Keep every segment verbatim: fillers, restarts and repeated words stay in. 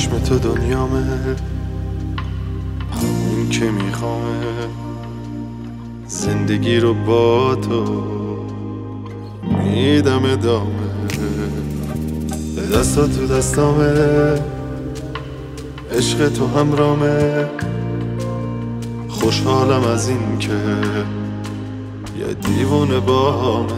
چشم تو دنیامه، همون که میخوامه زندگی رو با تو میدم ادامه. دستا تو دستامه، عشق تو همرامه، خوشحالم از این که یه دیوونه باهامه.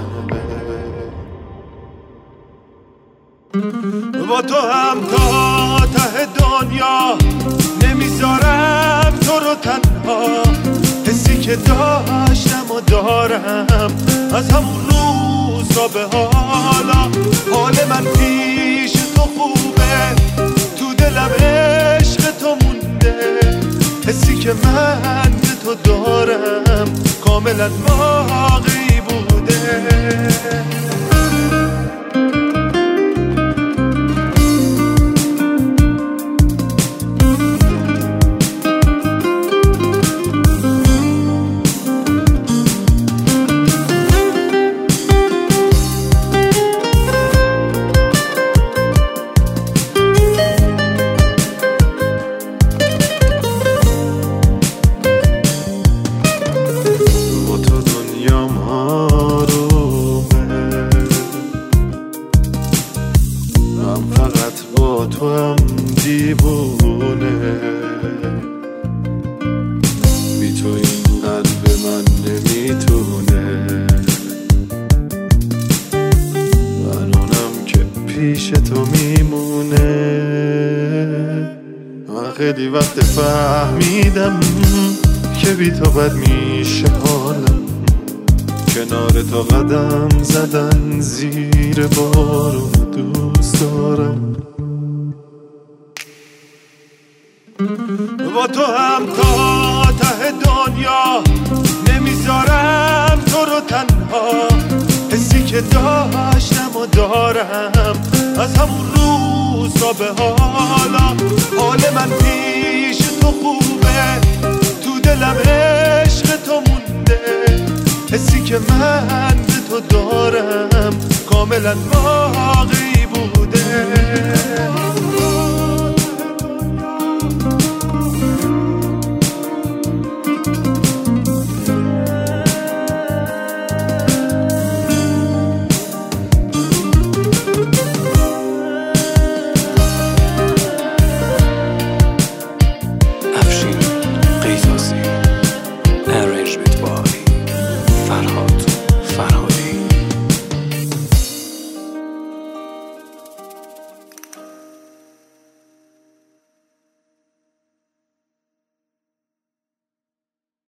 با تو هم تا ته دنیا نمیذارم تو رو تنها، حسی که داشتم و دارم از همون روزا به حالا. حال من پیش تو خوبه، تو دلم عشق تو مونده، حسی که من به تو دارم کاملا واقعی بوده. با تو هم دیوونه، بی تو این قلب من نمیتونه. الانم که پیش تو میمونه، من خیلی وقت فهمیدم که بی تو بد میشه حالم. کنار تو قدم زدن زیر بارون دوست دارم. با تو هم تا ته دنیا نمیذارم تو رو تنها، حسی که داشتم و دارم از همون روزا به حالا. حال من پیش تو خوبه، تو دلم عشق تو مونده، حسی که من به تو دارم کاملا واقعی